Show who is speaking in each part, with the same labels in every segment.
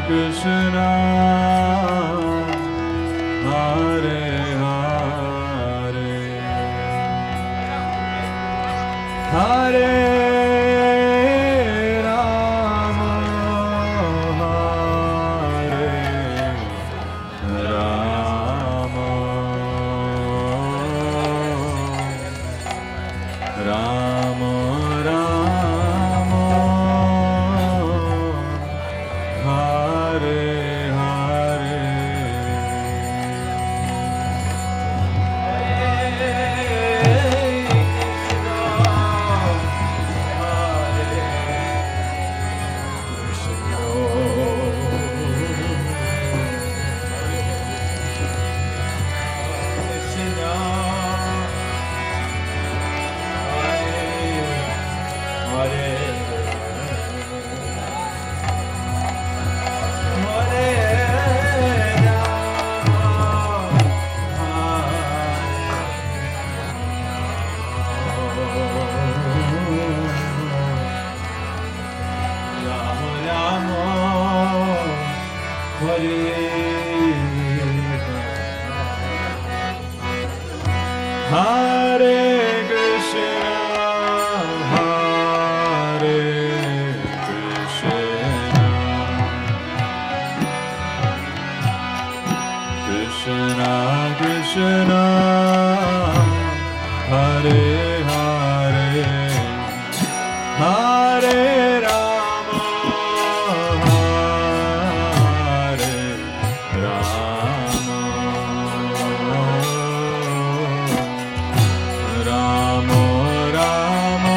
Speaker 1: Krishna, Hare Hare, Hare Rama, Hare Rama, Rama Rama, Hare Hare. Hare Krishna, Hare Krishna, Krishna Krishna, Hare Hare, Hare Rama, Hare Rama, Rama Rama,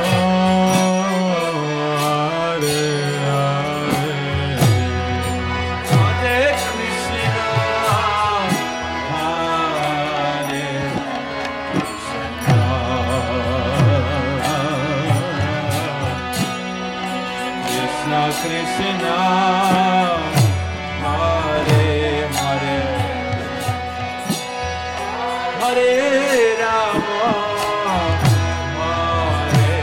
Speaker 1: Hare Hare, Hare Krishna, Hare Krishna, Krishna Krishna, Hare Hare, Hare Rama, Hare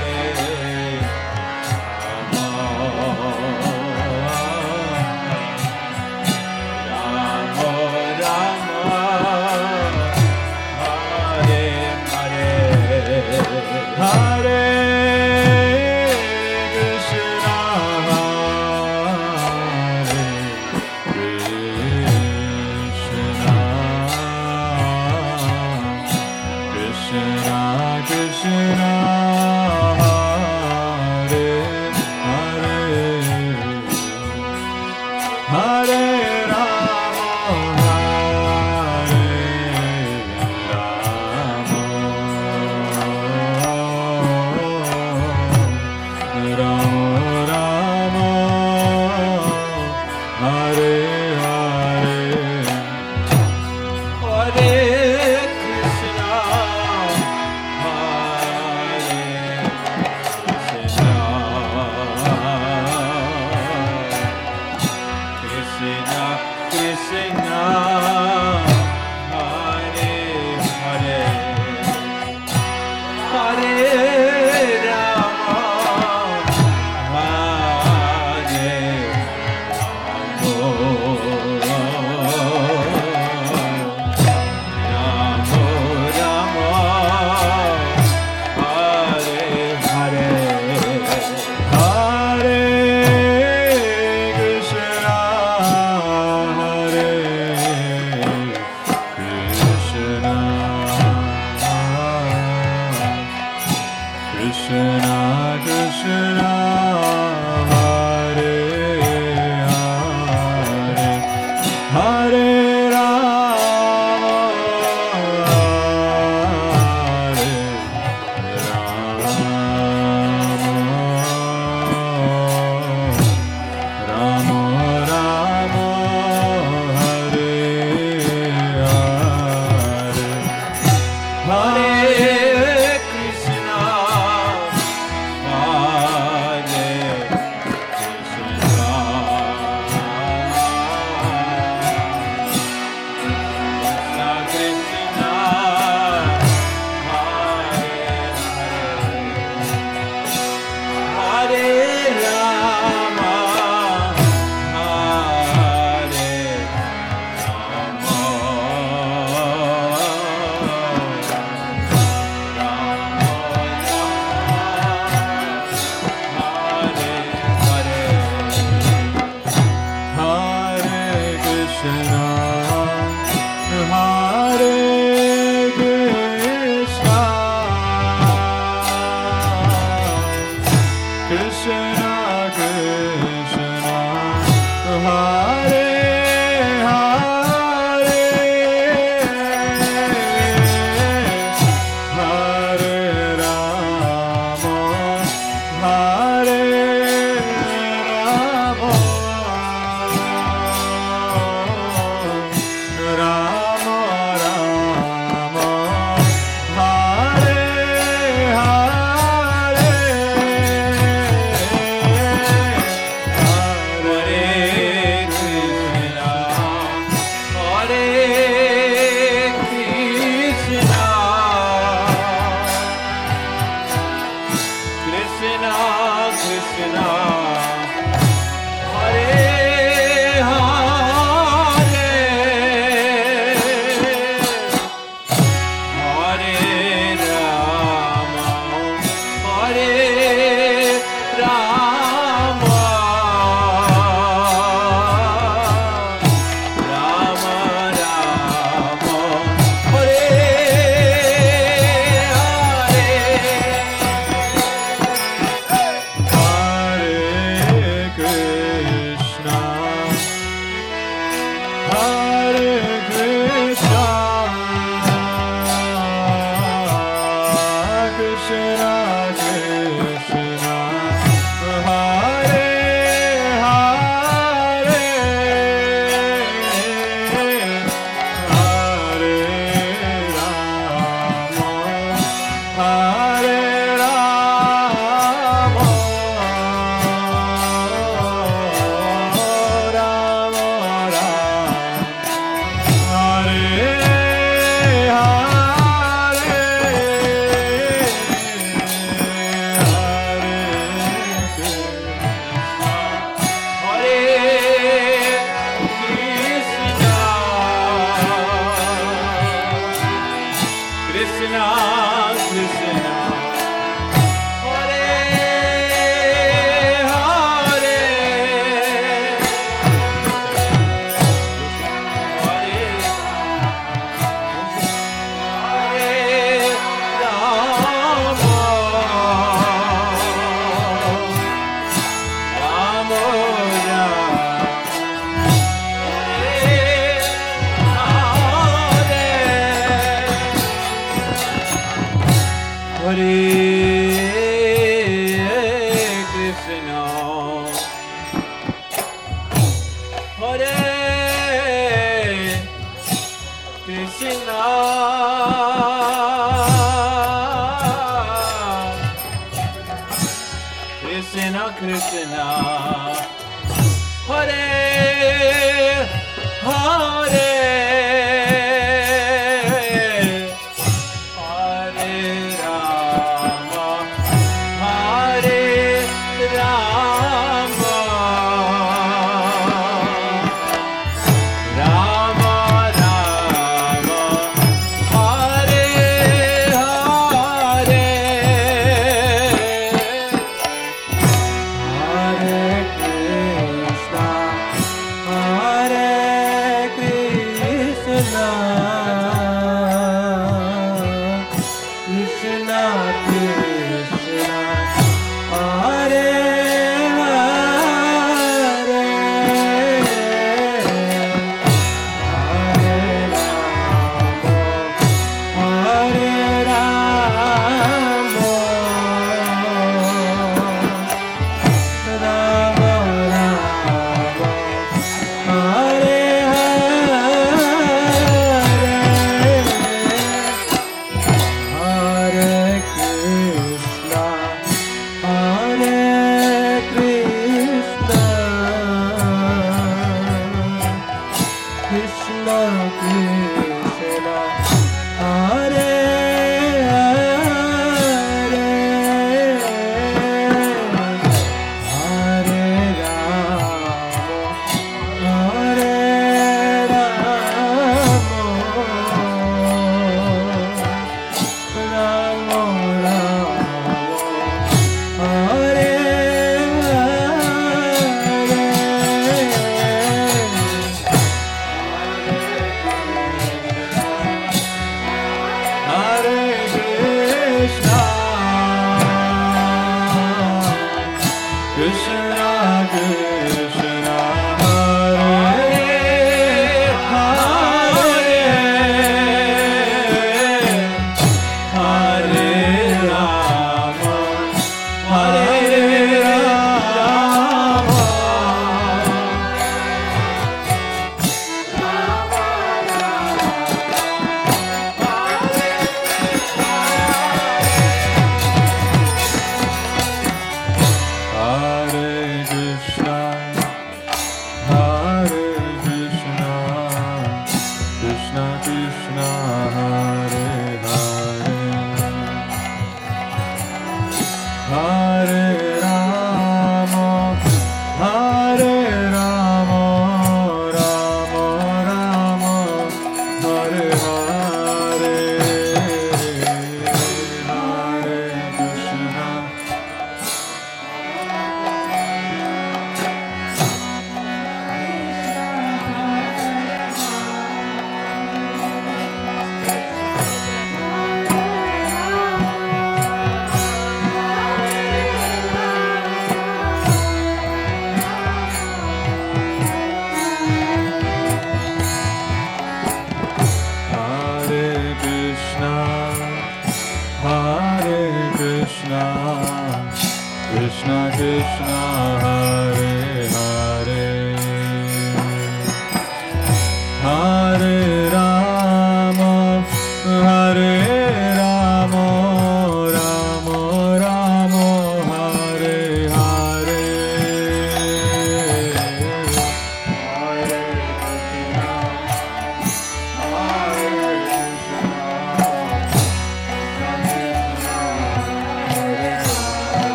Speaker 1: Hare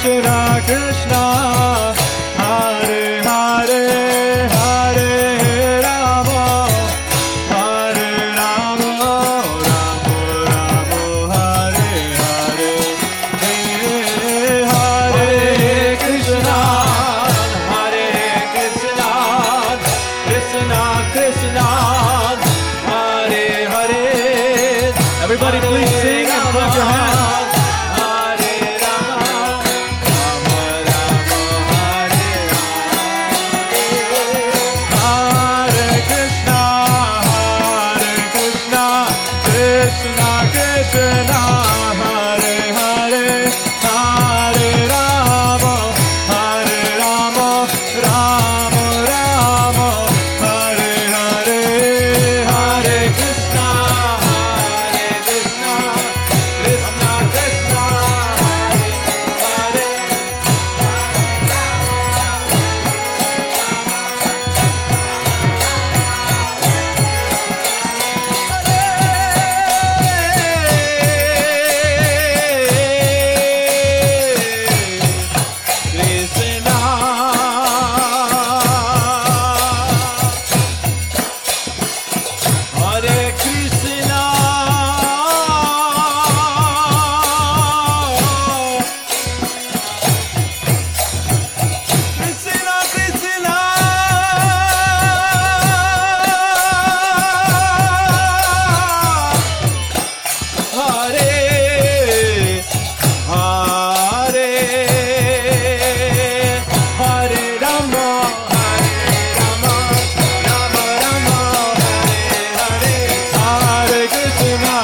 Speaker 2: Krishna, Krishna, Hare Hare, Hare Rama, Hare Rama, Rama Rama, Hare Hare, Hare Krishna,
Speaker 1: Hare Krishna, Krishna Krishna, Hare Hare.
Speaker 2: Everybody please sing and clap your hands.
Speaker 1: Hare Rama, Rama Rama, Hare
Speaker 2: Hare Krishna, Krishna Krishna, Hare Hare, Hare Rama, Rama Rama, Hare Hare, Hare
Speaker 1: Krishna, Hare Krishna, Krishna Krishna, Hare Krishna. Hare Krishna, Krishna Krishna, Hare Hare, Hare Rama, Hare Rama, Rama Rama, Hare Hare.
Speaker 2: Hare Krishna,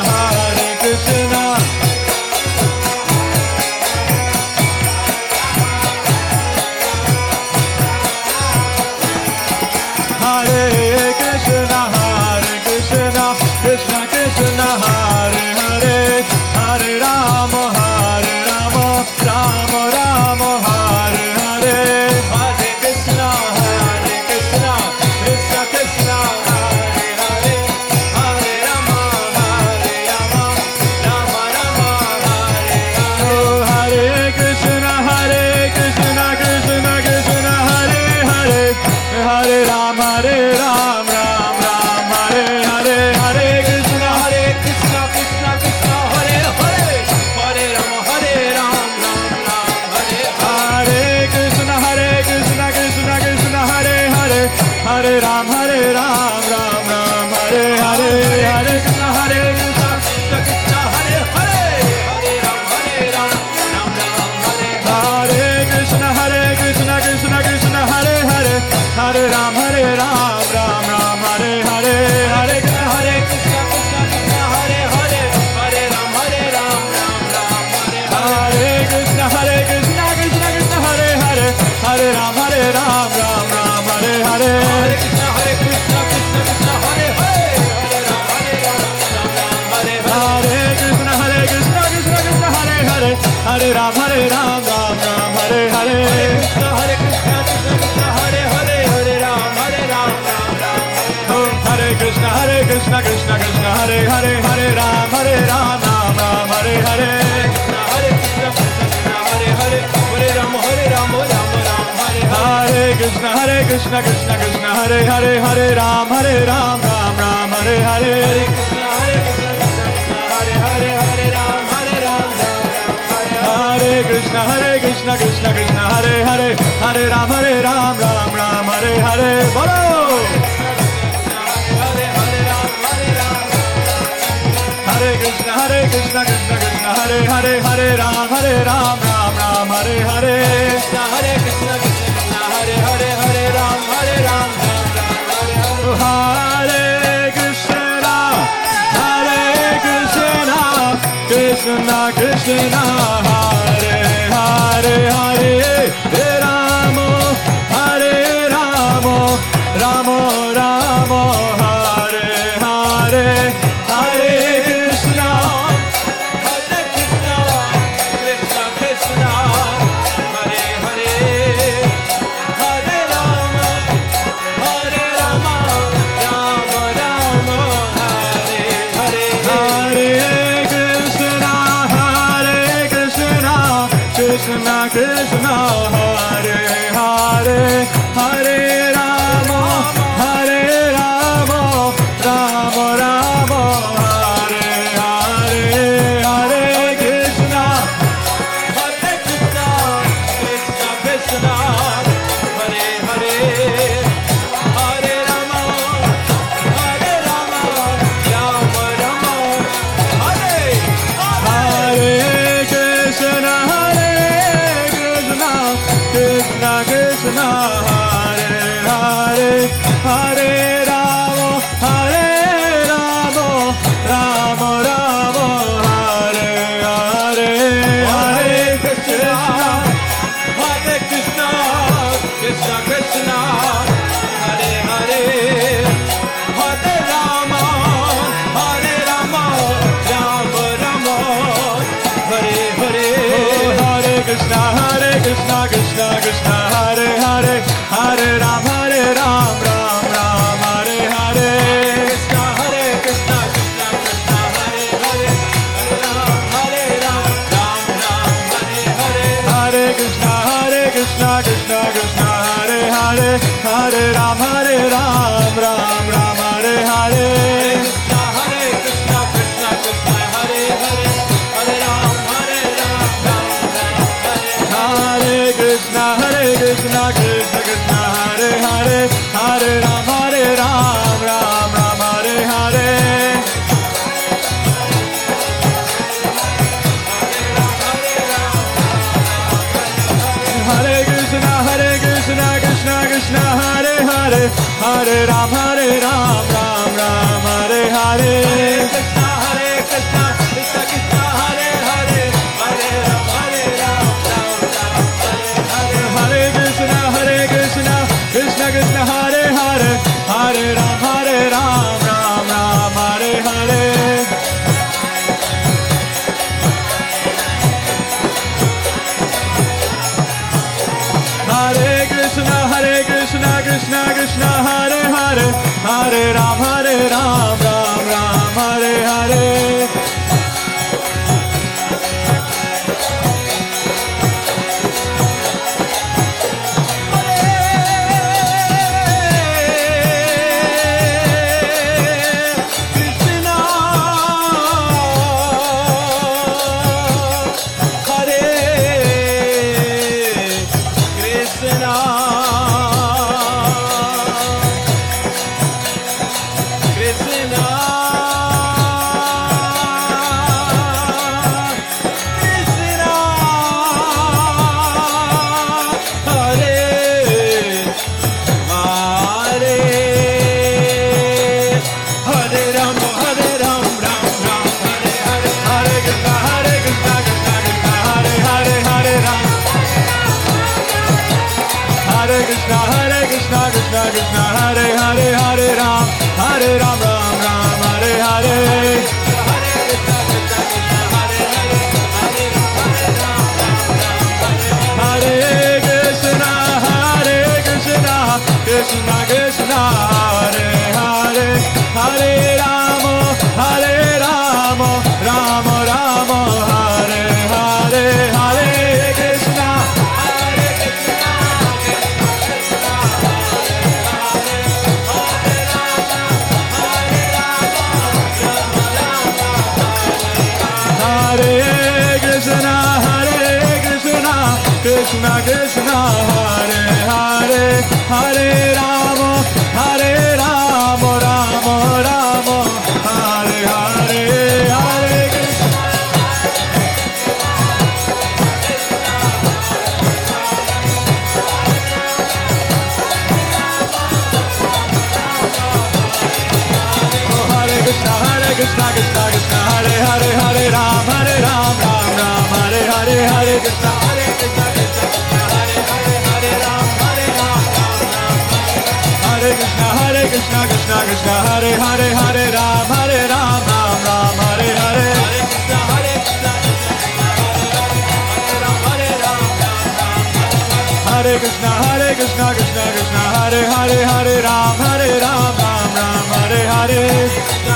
Speaker 2: Hare Krishna, Krishna Krishna, Hare Hare, Hare Rama, Rama Rama, Hare Hare.
Speaker 1: Hare Krishna, Krishna Krishna, Hare Hare, Hare Rama, Rama Rama, Hare Hare.
Speaker 2: Oh, Hare Krishna, Krishna Krishna, Hare Hare, Hare Ram, Ram Ram, Hare Hare, Hare Krishna,
Speaker 1: Krishna Krishna, Hare Hare, Hare Rama, Ram Ram, Hare Hare.
Speaker 2: Hare Krishna, Krishna Krishna, Hare Hare, Hare Ram, Ram Ram, Hare Hare, Hare Krishna,
Speaker 1: Krishna Krishna, Hare Hare, Hare Ram, Ram Ram, Hare Hare.
Speaker 2: Hare Krishna, Krishna Krishna, Hare Hare, Hare Ram, Ram Ram, Hare Hare, Hare Krishna,
Speaker 1: Krishna Krishna, Hare Hare, Hare Ram, Ram Ram, Hare Hare.
Speaker 2: Hare Krishna, Krishna Krishna, Hare Hare, Hare Ram, Ram Hare Hare.
Speaker 1: Hare Krishna, Krishna Krishna, Hare Hare, Hare Ram, Ram Ram, Hare Hare.
Speaker 2: Hare Krishna, Krishna Krishna, Hare Hare, Hare Ram, Ram Hare Hare.
Speaker 1: Krishna, Krishna Krishna, Hare Hare, Hare Ram, Ram
Speaker 2: Oh, Hare Krishna, Krishna Krishna, Hare Hare, Hare Ram, Ram Hare Hare.
Speaker 1: Hare Krishna, Hare Hare, Hare Ram, Ram Hare Hare.
Speaker 2: Hare Krishna, Krishna Krishna, Hare Hare, Hare Ram, Ram Hare Hare.
Speaker 1: Hare Krishna, Krishna Krishna, Hare Hare, Hare Ram, Ram Hare Hare.
Speaker 2: Bolo!
Speaker 1: Hare Krishna, Krishna Krishna, Hare Hare, Hare Ram, Ram Hare Hare.
Speaker 2: Hare Krishna, Krishna Hare Hare, Hare Ram, Ram Hare Hare.
Speaker 1: Hare Krishna, Krishna Krishna, Hare Hare, Hare Rama, Rama Rama, Hare Hare. Hare Krishna,
Speaker 2: Krishna Krishna, Hare Hare, Hare Rama, Rama Rama, Hare Hare.
Speaker 1: Hare Krishna, Krishna Krishna Hare Hare Hare Rama Hare Rama Rama Rama Hare Hare Hare Krishna Hare Krishna Krishna Krishna Hare Hare Hare Rama Hare Rama Rama Rama Hare Hare Krishna Hare Krishna Krishna Krishna Hare Hare Hare Rama Hare Rama Rama Rama Hare Hare Hare Krishna Hare Krishna Krishna Krishna Hare Hare Hare Rama Hare Rama Rama Rama Hare Hare Hare Krishna Krishna Krishna Hare Hare Hare Ram Ram Ram Hare Hare Krishna Krishna Krishna Hare Hare Hare Ram Ram Ram Hare Hare Hare Krishna Krishna Krishna Hare Hare Hare Ram Ram Ram Hare Hare Krishna Krishna Krishna Hare Hare Hare Ram Ram Hare Krishna Krishna Krishna Hare Hare Hare Ram Ram Hare Hare Hare Krishna Krishna Krishna Hare Hare Hare Ram Ram Hare Hare Krishna Krishna Krishna Hare Hare Hare Ram Hare Krishna Krishna Krishna Hare Hare Hare Ram Ram Hare Hare Hare Krishna Krishna Krishna Hare Hare Hare Ram Ram Hare Hare Krishna Krishna Hare Hare Hare Ram Ram Ram Hare Hare Hare Krishna Krishna Krishna Hare Hare Hare Rama Rama Rama Hare Hare Hare Krishna Krishna Krishna Hare Hare Hare Rama Rama Rama Hare Hare Hare Krishna Krishna Krishna Krishna Hare Hare Hare Ram Ram Hare Hare Hare Krishna Krishna Krishna Hare Hare Ram Hare Krishna Krishna Krishna Hare Hare Ram Ram Hare Hare Hare Krishna Krishna Krishna Hare Hare Ram Ram Hare Hare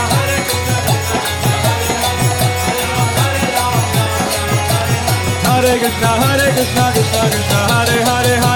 Speaker 1: Hare
Speaker 2: Krishna, Krishna Krishna, Hare Hare,